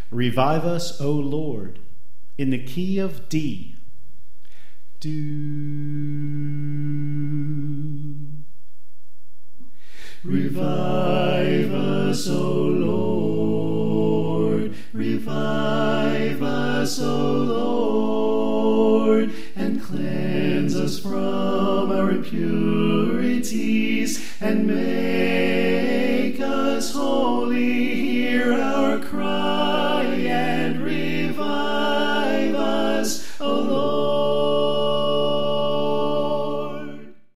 Revive us, O Lord, in the key of D. Do. Revive us, O Lord, revive us, O Lord, and cleanse us from our impurities, and make us whole.